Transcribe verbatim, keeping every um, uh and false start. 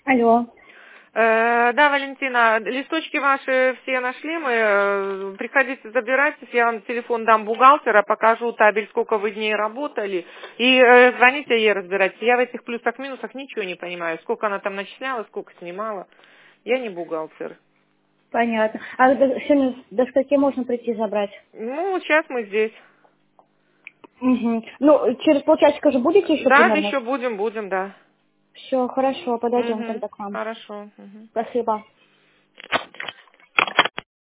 Алло. Э, да, Валентина, листочки ваши все нашли мы. Э, Приходите, забирайтесь, я вам телефон дам бухгалтера, покажу табель, сколько вы дней работали. И э, звоните ей, разбирайтесь. Я в этих плюсах-минусах ничего не понимаю. Сколько она там начисляла, сколько снимала. Я не бухгалтер. Понятно. А до, сегодня до скольки можно прийти забрать? Ну, сейчас мы здесь. Угу. Ну, через полчасика же будете еще Да, примерно? еще будем, будем, да. Все, хорошо, подойдем Угу, тогда к вам. хорошо. Мгм. Спасибо.